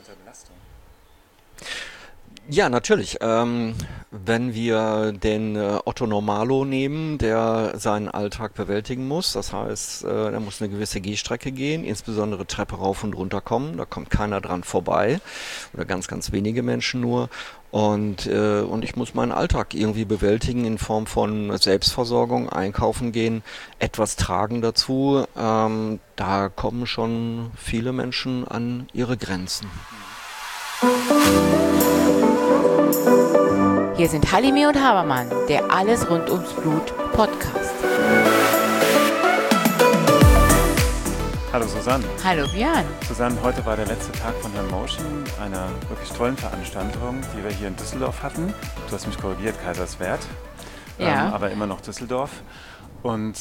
Unter Belastung. Ja, natürlich. Wenn wir den Otto Normalo nehmen, der seinen Alltag bewältigen muss, das heißt, er muss eine gewisse Gehstrecke gehen, insbesondere Treppe rauf und runter kommen, da kommt keiner dran vorbei oder ganz, ganz wenige Menschen nur. Und ich muss meinen Alltag irgendwie bewältigen in Form von Selbstversorgung, einkaufen gehen, etwas tragen dazu. Da kommen schon viele Menschen an ihre Grenzen. Hier sind Halime und Habermann, der Alles rund ums Blut Podcast. Hallo Susanne. Hallo Björn. Susanne, heute war der letzte Tag von Hermotion, einer wirklich tollen Veranstaltung, die wir hier in Düsseldorf hatten. Du hast mich korrigiert, Kaiserswerth, Ja. aber immer noch Düsseldorf. Und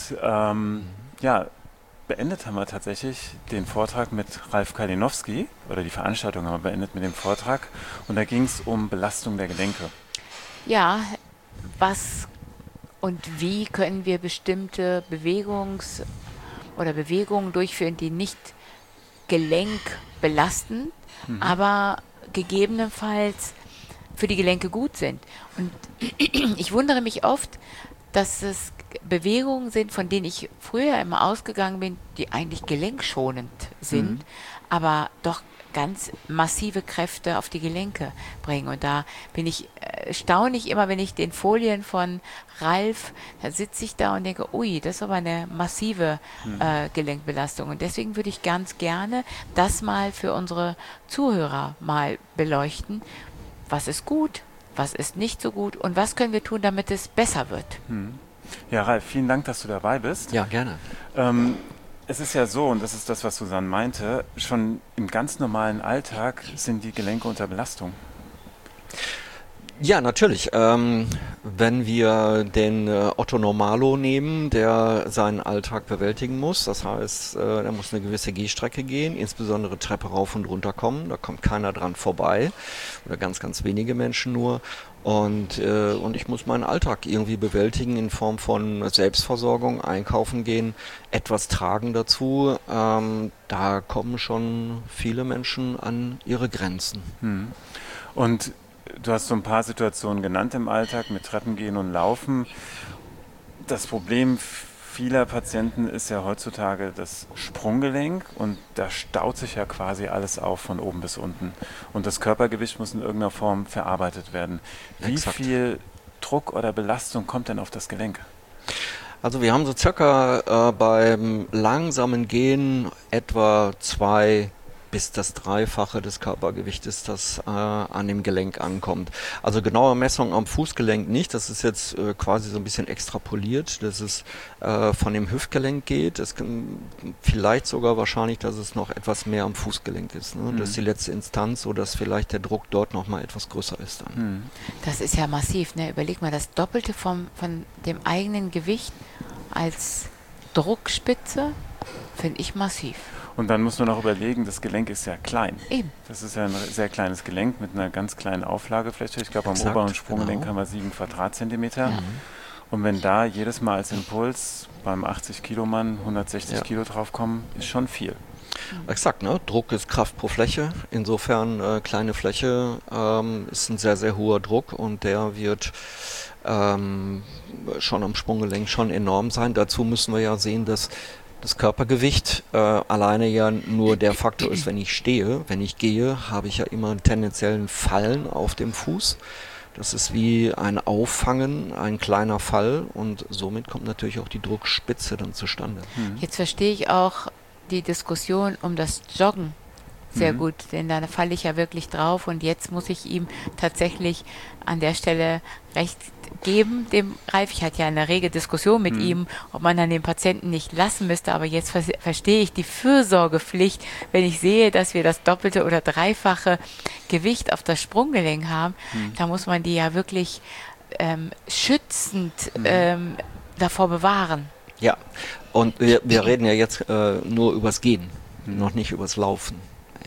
beendet haben wir tatsächlich den Vortrag mit Ralf Kalinowski, oder die Veranstaltung haben wir beendet mit dem Vortrag. Und da ging es um Belastung der Gelenke. Ja, was und wie können wir bestimmte Bewegungen durchführen, die nicht Gelenk belasten, aber gegebenenfalls für die Gelenke gut sind. Und ich wundere mich oft, dass es Bewegungen sind, von denen ich früher immer ausgegangen bin, die eigentlich gelenkschonend sind, aber doch ganz massive Kräfte auf die Gelenke bringen. Und da bin ich staunlich immer, wenn ich den Folien von Ralf, da sitze ich da und denke, ui, das ist aber eine massive Gelenkbelastung. Und deswegen würde ich ganz gerne das mal für unsere Zuhörer mal beleuchten. Was ist gut? Was ist nicht so gut? Und was können wir tun, damit es besser wird? Ja, Ralf, vielen Dank, dass du dabei bist. Ja, gerne. Es ist ja so, und das ist das, was Susanne meinte, schon im ganz normalen Alltag sind die Gelenke unter Belastung. Ja, natürlich. Wenn wir den Otto Normalo nehmen, der seinen Alltag bewältigen muss, das heißt, er muss eine gewisse Gehstrecke gehen, insbesondere Treppe rauf und runter kommen, da kommt keiner dran vorbei oder ganz, ganz wenige Menschen nur. Und ich muss meinen Alltag irgendwie bewältigen in Form von Selbstversorgung, einkaufen gehen, etwas tragen dazu. Da kommen schon viele Menschen an ihre Grenzen. Und du hast so ein paar Situationen genannt im Alltag mit Treppen gehen und Laufen. Das Problem vieler Patienten ist ja heutzutage das Sprunggelenk und da staut sich ja quasi alles auf von oben bis unten. Und das Körpergewicht muss in irgendeiner Form verarbeitet werden. Wie Exakt. viel Druck oder Belastung kommt denn auf das Gelenk? Also wir haben so circa beim langsamen Gehen etwa 2 bis das Dreifache des Körpergewichtes, das an dem Gelenk ankommt. Also genaue Messung am Fußgelenk nicht, das ist jetzt quasi so ein bisschen extrapoliert, dass es von dem Hüftgelenk geht. Es kann vielleicht sogar wahrscheinlich, dass es noch etwas mehr am Fußgelenk ist. Ne? Das ist die letzte Instanz, sodass vielleicht der Druck dort nochmal etwas größer ist dann. Das ist ja massiv, ne? Überleg mal, das Doppelte von dem eigenen Gewicht als Druckspitze finde ich massiv. Und dann muss man auch überlegen, das Gelenk ist ja klein. Eben. Das ist ja ein sehr kleines Gelenk mit einer ganz kleinen Auflagefläche. Ich glaube, am Exakt, oberen Sprunggelenk genau. haben wir 7 Quadratzentimeter. Und wenn da jedes Mal als Impuls beim 80-Kilo-Mann 160 Kilo draufkommen, ist schon viel. Exakt, ne? Druck ist Kraft pro Fläche. Insofern kleine Fläche ist ein sehr, sehr hoher Druck und der wird schon am Sprunggelenk schon enorm sein. Dazu müssen wir ja sehen, dass das Körpergewicht alleine ja nur der Faktor ist, wenn ich stehe. Wenn ich gehe, habe ich ja immer einen tendenziellen Fallen auf dem Fuß. Das ist wie ein Auffangen, ein kleiner Fall und somit kommt natürlich auch die Druckspitze dann zustande. Jetzt verstehe ich auch die Diskussion um das Joggen sehr gut, denn da falle ich ja wirklich drauf und jetzt muss ich ihm tatsächlich an der Stelle recht geben, dem Ralf. Ich hatte ja eine rege Diskussion mit ihm, ob man dann den Patienten nicht lassen müsste, aber jetzt verstehe ich die Fürsorgepflicht, wenn ich sehe, dass wir das doppelte oder dreifache Gewicht auf das Sprunggelenk haben, da muss man die ja wirklich schützend davor bewahren. Ja, und wir reden ja jetzt nur übers Gehen, noch nicht übers Laufen.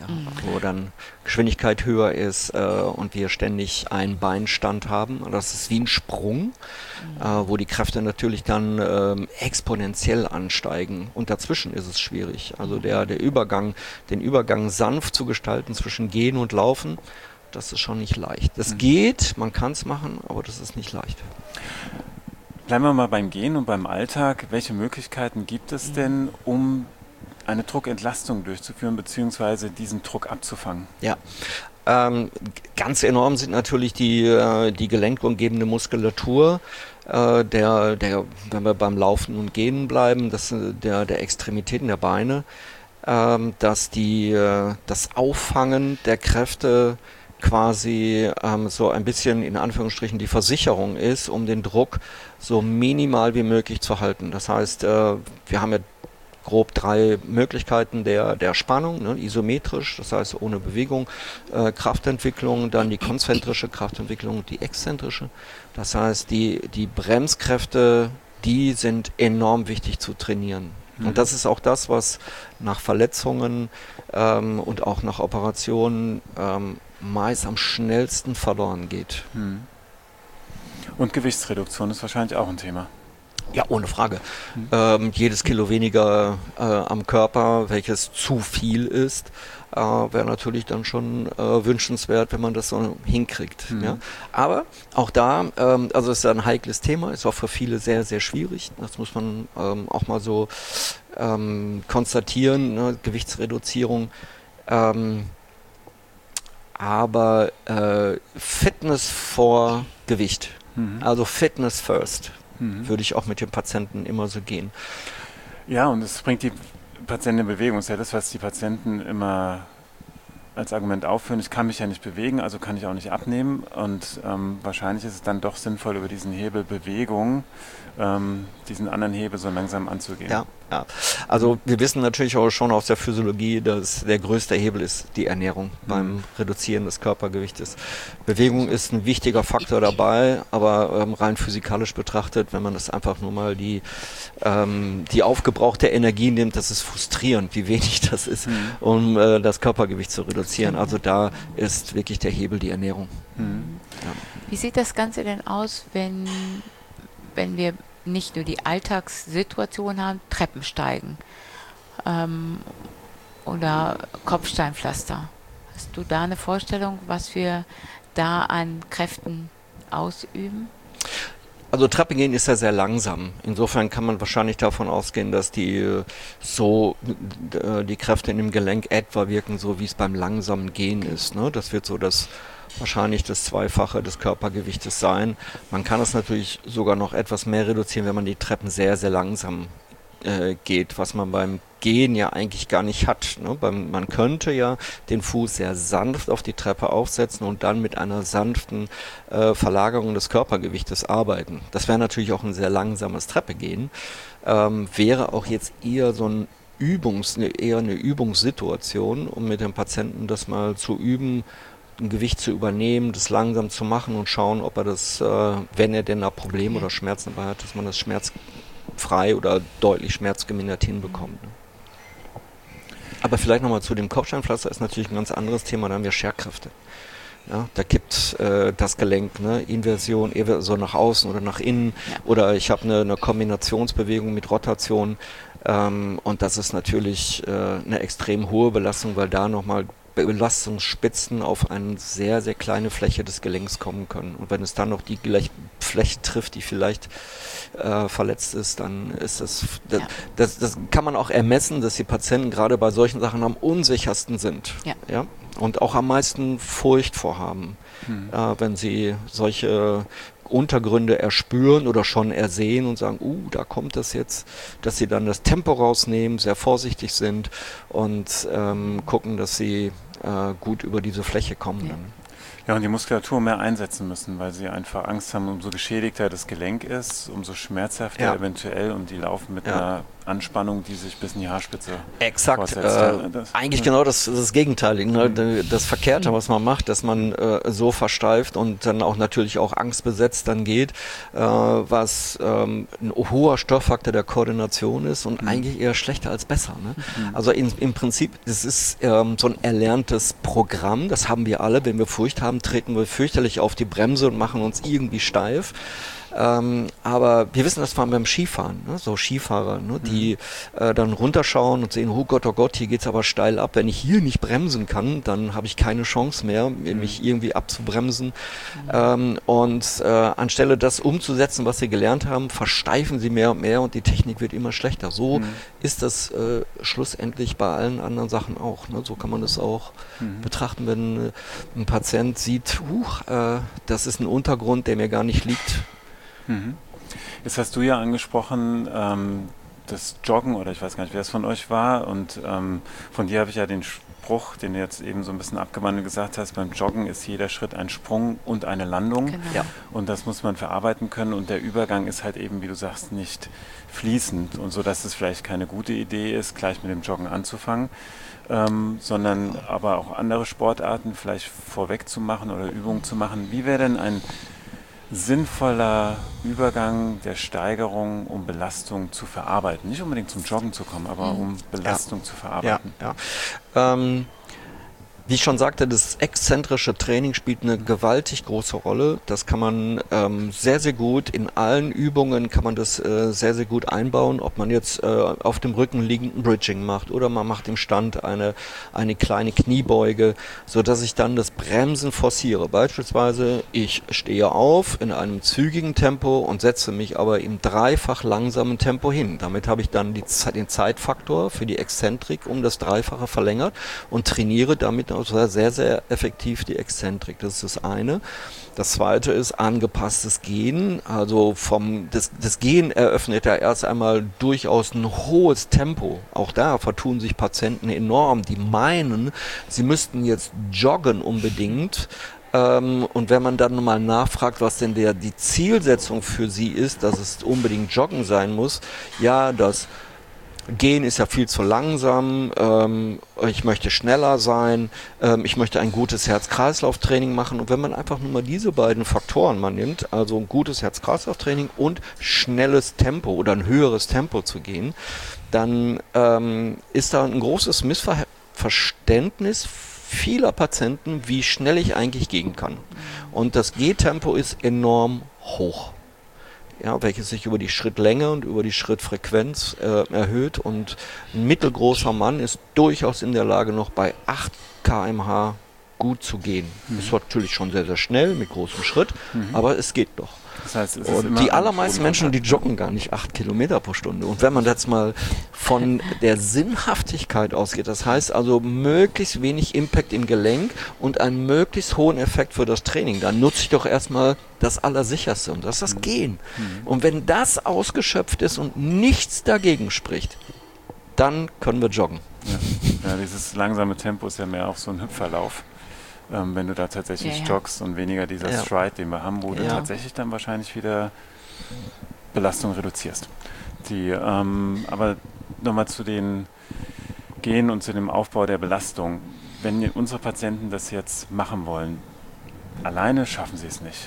Ja, wo dann Geschwindigkeit höher ist und wir ständig einen Beinstand haben. Und das ist wie ein Sprung, wo die Kräfte natürlich dann exponentiell ansteigen. Und dazwischen ist es schwierig. Also den Übergang sanft zu gestalten zwischen Gehen und Laufen, das ist schon nicht leicht. Das geht, man kann es machen, aber das ist nicht leicht. Bleiben wir mal beim Gehen und beim Alltag. Welche Möglichkeiten gibt es denn, um eine Druckentlastung durchzuführen, beziehungsweise diesen Druck abzufangen? Ja, ganz enorm sind natürlich die gelenkumgebende Muskulatur, wenn wir beim Laufen und Gehen bleiben, der Extremitäten der Beine, dass das Auffangen der Kräfte quasi so ein bisschen in Anführungsstrichen die Versicherung ist, um den Druck so minimal wie möglich zu halten. Das heißt, wir haben ja grob 3 Möglichkeiten der Spannung, ne? Isometrisch, das heißt ohne Bewegung, Kraftentwicklung, dann die konzentrische Kraftentwicklung und die exzentrische. Das heißt, die Bremskräfte, die sind enorm wichtig zu trainieren. Und das ist auch das, was nach Verletzungen und auch nach Operationen meist am schnellsten verloren geht. Und Gewichtsreduktion ist wahrscheinlich auch ein Thema. Ja, ohne Frage. Jedes Kilo weniger am Körper, welches zu viel ist, wäre natürlich dann schon wünschenswert, wenn man das so hinkriegt. Ja? Aber auch da, also es ist ein heikles Thema, ist auch für viele sehr, sehr schwierig. Das muss man auch mal so konstatieren, ne? Gewichtsreduzierung. Aber Fitness vor Gewicht, also Fitness first, würde ich auch mit den Patienten immer so gehen. Ja, und es bringt die Patienten in Bewegung. Das ist ja das, was die Patienten immer als Argument aufführen. Ich kann mich ja nicht bewegen, also kann ich auch nicht abnehmen. Und wahrscheinlich ist es dann doch sinnvoll, über diesen Hebel Bewegung, diesen anderen Hebel so langsam anzugehen. Ja. Also wir wissen natürlich auch schon aus der Physiologie, dass der größte Hebel ist die Ernährung beim Reduzieren des Körpergewichtes. Bewegung ist ein wichtiger Faktor dabei, aber rein physikalisch betrachtet, wenn man das einfach nur mal die aufgebrauchte Energie nimmt, das ist frustrierend, wie wenig das ist, um das Körpergewicht zu reduzieren. Also da ist wirklich der Hebel die Ernährung. Ja. Wie sieht das Ganze denn aus, wenn wir nicht nur die Alltagssituation haben, Treppen steigen oder Kopfsteinpflaster? Hast du da eine Vorstellung, was wir da an Kräften ausüben? Also Treppe gehen ist ja sehr langsam. Insofern kann man wahrscheinlich davon ausgehen, dass die Kräfte in dem Gelenk etwa wirken, so wie es beim langsamen Gehen ist. Ne? Das wird so wahrscheinlich das Zweifache des Körpergewichtes sein. Man kann es natürlich sogar noch etwas mehr reduzieren, wenn man die Treppen sehr, sehr langsam geht, was man beim Gehen ja eigentlich gar nicht hat. Ne? Man könnte ja den Fuß sehr sanft auf die Treppe aufsetzen und dann mit einer sanften Verlagerung des Körpergewichtes arbeiten. Das wäre natürlich auch ein sehr langsames Treppegehen. Wäre auch jetzt eher so ein eher eine Übungssituation, um mit dem Patienten das mal zu üben, ein Gewicht zu übernehmen, das langsam zu machen und schauen, ob er das, wenn er denn da Probleme oder Schmerzen dabei hat, dass man das schmerzfrei oder deutlich schmerzgemindert hinbekommt. Ne? Aber vielleicht nochmal zu dem Kopfsteinpflaster ist natürlich ein ganz anderes Thema, da haben wir Scherkräfte. Ja, da gibt das Gelenk, ne, Inversion, so nach außen oder nach innen, oder ich habe eine Kombinationsbewegung mit Rotation und das ist natürlich eine extrem hohe Belastung, weil da nochmal Belastungsspitzen auf eine sehr, sehr kleine Fläche des Gelenks kommen können. Und wenn es dann noch die Fläche trifft, die vielleicht verletzt ist, dann ist das kann man auch ermessen, dass die Patienten gerade bei solchen Sachen am unsichersten sind. Ja? Und auch am meisten Furcht vorhaben, wenn sie solche Untergründe erspüren oder schon ersehen und sagen, da kommt das jetzt, dass sie dann das Tempo rausnehmen, sehr vorsichtig sind und gucken, dass sie gut über diese Fläche kommen. Dann. Ja, und die Muskulatur mehr einsetzen müssen, weil sie einfach Angst haben, umso geschädigter das Gelenk ist, umso schmerzhafter eventuell, und die laufen mit einer Anspannung, die sich bis in die Haarspitze Exakt. fortsetzt. Eigentlich genau das Gegenteilige, ne? Das Verkehrte, was man macht, dass man so versteift und dann auch natürlich auch angstbesetzt dann geht, was ein hoher Störfaktor der Koordination ist und eigentlich eher schlechter als besser. Ne? Also im Prinzip, das ist so ein erlerntes Programm, das haben wir alle. Wenn wir Furcht haben, treten wir fürchterlich auf die Bremse und machen uns irgendwie steif. Aber wir wissen das vor allem beim Skifahren, ne? So Skifahrer, ne? Die dann runterschauen und sehen, oh Gott, hier geht's aber steil ab. Wenn ich hier nicht bremsen kann, dann habe ich keine Chance mehr, mich irgendwie abzubremsen. Anstelle das umzusetzen, was sie gelernt haben, versteifen sie mehr und mehr und die Technik wird immer schlechter. So ist das schlussendlich bei allen anderen Sachen auch. Ne? So kann man das auch betrachten, wenn ein Patient sieht, das ist ein Untergrund, der mir gar nicht liegt. Jetzt hast du ja angesprochen, das Joggen, oder ich weiß gar nicht, wer es von euch war, und von dir habe ich ja den Spruch, den du jetzt eben so ein bisschen abgewandelt gesagt hast, beim Joggen ist jeder Schritt ein Sprung und eine Landung. Genau. Ja. Und das muss man verarbeiten können und der Übergang ist halt eben, wie du sagst, nicht fließend und so, dass es vielleicht keine gute Idee ist, gleich mit dem Joggen anzufangen. Sondern aber auch andere Sportarten vielleicht vorweg zu machen oder Übungen zu machen. Wie wäre denn ein sinnvoller Übergang der Steigerung, um Belastung zu verarbeiten? Nicht unbedingt zum Joggen zu kommen, aber um Belastung zu verarbeiten. Wie ich schon sagte, das exzentrische Training spielt eine gewaltig große Rolle. Das kann man sehr, sehr gut, in allen Übungen kann man das sehr, sehr gut einbauen. Ob man jetzt auf dem Rücken liegenden Bridging macht oder man macht im Stand eine kleine Kniebeuge, sodass ich dann das Bremsen forciere. Beispielsweise, ich stehe auf in einem zügigen Tempo und setze mich aber im dreifach langsamen Tempo hin. Damit habe ich dann den Zeitfaktor für die Exzentrik um das Dreifache verlängert und trainiere damit sehr, sehr effektiv die Exzentrik. Das ist das eine. Das zweite ist angepasstes Gehen. Also das Gehen eröffnet ja erst einmal durchaus ein hohes Tempo. Auch da vertun sich Patienten enorm, die meinen, sie müssten jetzt joggen unbedingt. Und wenn man dann mal nachfragt, was denn die Zielsetzung für sie ist, dass es unbedingt Joggen sein muss, ja, das Gehen ist ja viel zu langsam, ich möchte schneller sein, ich möchte ein gutes Herz-Kreislauf-Training machen. Und wenn man einfach nur mal diese beiden Faktoren mal nimmt, also ein gutes Herz-Kreislauf-Training und schnelles Tempo oder ein höheres Tempo zu gehen, dann ist da ein großes Missverständnis vieler Patienten, wie schnell ich eigentlich gehen kann. Und das Gehtempo ist enorm hoch. Ja, welches sich über die Schrittlänge und über die Schrittfrequenz erhöht, und ein mittelgroßer Mann ist durchaus in der Lage, noch bei 8 km/h gut zu gehen. Ist natürlich schon sehr, sehr schnell mit großem Schritt, aber es geht doch. Das heißt, es ist Und immer die allermeisten Menschen, die joggen gar nicht 8 Kilometer pro Stunde. Und wenn man jetzt mal von der Sinnhaftigkeit ausgeht, das heißt also möglichst wenig Impact im Gelenk und einen möglichst hohen Effekt für das Training, dann nutze ich doch erstmal das Allersicherste, und das ist das Gehen. Und wenn das ausgeschöpft ist und nichts dagegen spricht, dann können wir joggen. Ja, dieses langsame Tempo ist ja mehr auch so ein Hüpferlauf. Wenn du da tatsächlich joggst und weniger dieser Stride, den wir haben, wo du tatsächlich dann wahrscheinlich wieder Belastung reduzierst. Aber nochmal zu den Gehen und zu dem Aufbau der Belastung. Wenn unsere Patienten das jetzt machen wollen, alleine schaffen sie es nicht.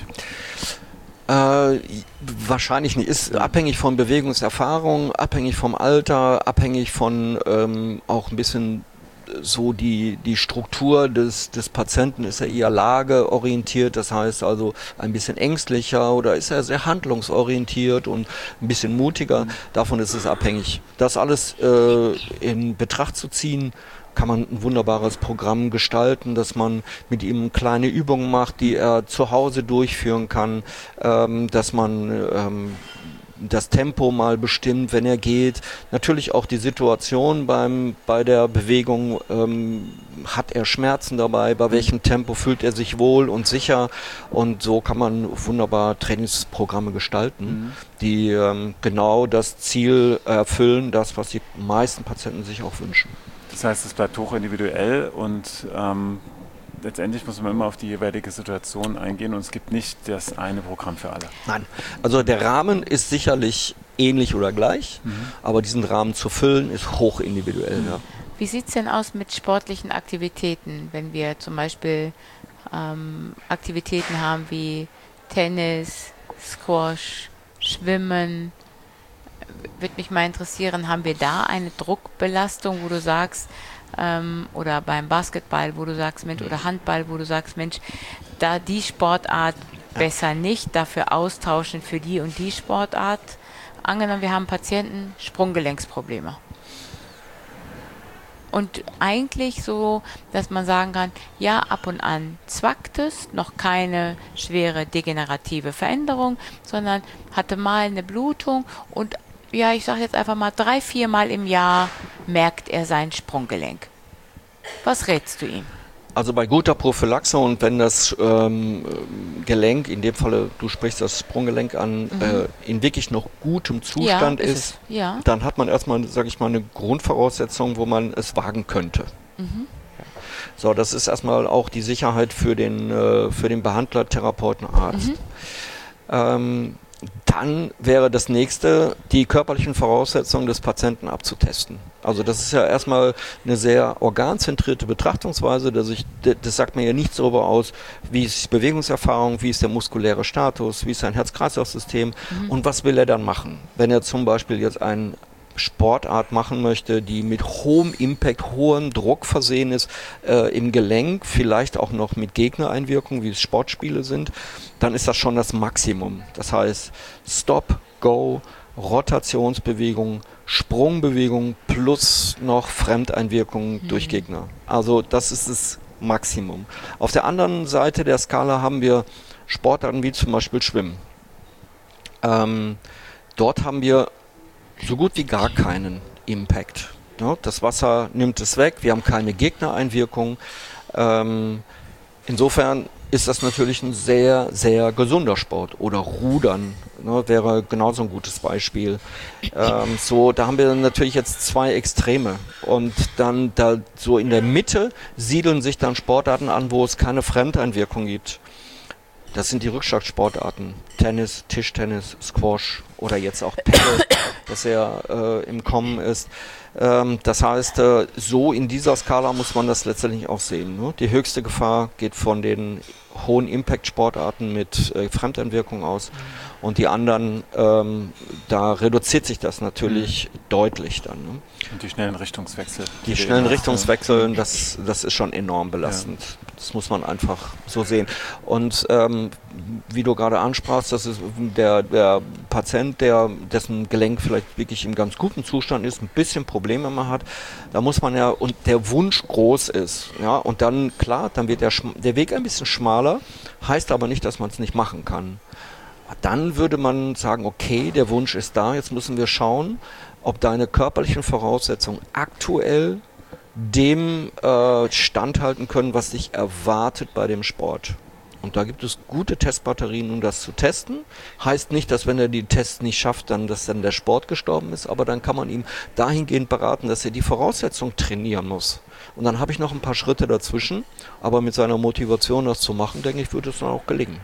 Wahrscheinlich nicht. Ist abhängig von Bewegungserfahrung, abhängig vom Alter, abhängig von auch ein bisschen so die Struktur des Patienten. Ist er eher lageorientiert, das heißt also ein bisschen ängstlicher, oder ist er sehr handlungsorientiert und ein bisschen mutiger? Davon ist es abhängig. Das alles in Betracht zu ziehen, kann man ein wunderbares Programm gestalten, dass man mit ihm kleine Übungen macht, die er zu Hause durchführen kann, dass man das Tempo mal bestimmt, wenn er geht. Natürlich auch die Situation bei der Bewegung, hat er Schmerzen dabei, bei welchem Tempo fühlt er sich wohl und sicher, und so kann man wunderbar Trainingsprogramme gestalten, die genau das Ziel erfüllen, das, was die meisten Patienten sich auch wünschen. Das heißt, es bleibt hochindividuell und letztendlich muss man immer auf die jeweilige Situation eingehen und es gibt nicht das eine Programm für alle. Nein, also der Rahmen ist sicherlich ähnlich oder gleich, aber diesen Rahmen zu füllen ist hoch individuell. Ja. Wie sieht es denn aus mit sportlichen Aktivitäten, wenn wir zum Beispiel Aktivitäten haben wie Tennis, Squash, Schwimmen? Würde mich mal interessieren, haben wir da eine Druckbelastung, wo du sagst, oder beim Basketball, wo du sagst, Mensch, oder Handball, wo du sagst, Mensch, da die Sportart besser nicht, dafür austauschen für die und die Sportart. Angenommen, wir haben Patienten, Sprunggelenksprobleme. Und eigentlich so, dass man sagen kann, ja, ab und an zwackt es, noch keine schwere degenerative Veränderung, sondern hatte mal eine Blutung und ja, ich sage jetzt einfach mal 3-4 Mal im Jahr merkt er sein Sprunggelenk. Was rätst du ihm? Also bei guter Prophylaxe und wenn das Gelenk, in dem Falle, du sprichst das Sprunggelenk an, in wirklich noch gutem Zustand ist, dann hat man erstmal, sage ich mal, eine Grundvoraussetzung, wo man es wagen könnte. So, das ist erstmal auch die Sicherheit für den Behandler, Therapeuten, Arzt. Dann wäre das nächste, die körperlichen Voraussetzungen des Patienten abzutesten. Also das ist ja erstmal eine sehr organzentrierte Betrachtungsweise. Das sagt mir ja nichts darüber aus, wie ist die Bewegungserfahrung, wie ist der muskuläre Status, wie ist sein Herz-Kreislauf-System und was will er dann machen. Wenn er zum Beispiel jetzt eine Sportart machen möchte, die mit hohem Impact, hohem Druck versehen ist, im Gelenk, vielleicht auch noch mit Gegnereinwirkung, wie es Sportspiele sind, dann ist das schon das Maximum. Das heißt Stop, Go, Rotationsbewegung, Sprungbewegung plus noch Fremdeinwirkungen durch Gegner. Also das ist das Maximum. Auf der anderen Seite der Skala haben wir Sportarten wie zum Beispiel Schwimmen. Dort haben wir so gut wie gar keinen Impact. Ja, das Wasser nimmt es weg, wir haben keine Gegnereinwirkung. Insofern ist das natürlich ein sehr, sehr gesunder Sport. Oder Rudern wäre genauso ein gutes Beispiel. Da haben wir natürlich jetzt zwei Extreme. Und dann da so in der Mitte siedeln sich dann Sportarten an, wo es keine Fremdeinwirkung gibt. Das sind die Rückschlagsportarten. Tennis, Tischtennis, Squash oder jetzt auch Paddle, das ja im Kommen ist. Das heißt, so in dieser Skala muss man das letztendlich auch sehen. Ne? Die höchste Gefahr geht von den hohen Impact-Sportarten mit Fremdeinwirkung aus und die anderen, da reduziert sich das natürlich deutlich dann. Ne? Und die schnellen Richtungswechsel. Die schnellen Richtungswechsel, das ist schon enorm belastend. Ja. Das muss man einfach so sehen. Und wie du gerade ansprachst, das ist der Patient, dessen Gelenk vielleicht wirklich im ganz guten Zustand ist, ein bisschen Probleme immer hat, da muss man ja, und der Wunsch groß ist, ja, und dann, klar, dann wird der Weg ein bisschen schmaler, heißt aber nicht, dass man es nicht machen kann. Dann würde man sagen, okay, der Wunsch ist da, jetzt müssen wir schauen, ob deine körperlichen Voraussetzungen aktuell dem standhalten können, was dich erwartet bei dem Sport. Und da gibt es gute Testbatterien, um das zu testen. Heißt nicht, dass wenn er die Tests nicht schafft, dass dann der Sport gestorben ist, aber dann kann man ihm dahingehend beraten, dass er die Voraussetzung trainieren muss. Und dann habe ich noch ein paar Schritte dazwischen, aber mit seiner Motivation, das zu machen, denke ich, würde es dann auch gelingen.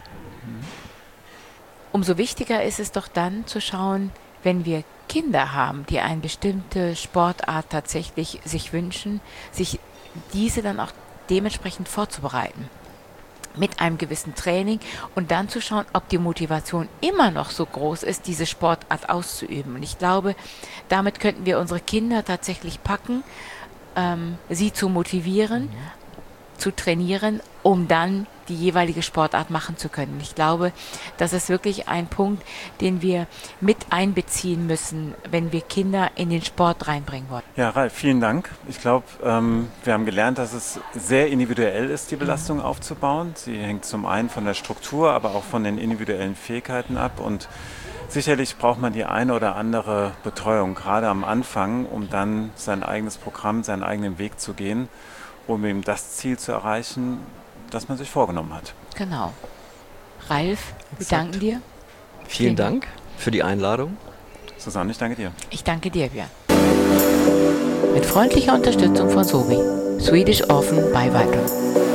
Umso wichtiger ist es doch dann zu schauen, wenn wir Kinder haben, die eine bestimmte Sportart tatsächlich sich wünschen, sich diese dann auch dementsprechend vorzubereiten. Mit einem gewissen Training und dann zu schauen, ob die Motivation immer noch so groß ist, diese Sportart auszuüben. Und ich glaube, damit könnten wir unsere Kinder tatsächlich packen, sie zu motivieren, zu trainieren, um dann die jeweilige Sportart machen zu können. Ich glaube, das ist wirklich ein Punkt, den wir mit einbeziehen müssen, wenn wir Kinder in den Sport reinbringen wollen. Ja, Ralf, vielen Dank. Ich glaube, wir haben gelernt, dass es sehr individuell ist, die Belastung aufzubauen. Sie hängt zum einen von der Struktur, aber auch von den individuellen Fähigkeiten ab. Und sicherlich braucht man die eine oder andere Betreuung, gerade am Anfang, um dann sein eigenes Programm, seinen eigenen Weg zu gehen, um eben das Ziel zu erreichen, das man sich vorgenommen hat. Genau. Ralf, wir danken dir. Vielen Dank für die Einladung. Susanne, ich danke dir. Ich danke dir, Björn. Mit freundlicher Unterstützung von Sobi, Swedish Orphan by Vital.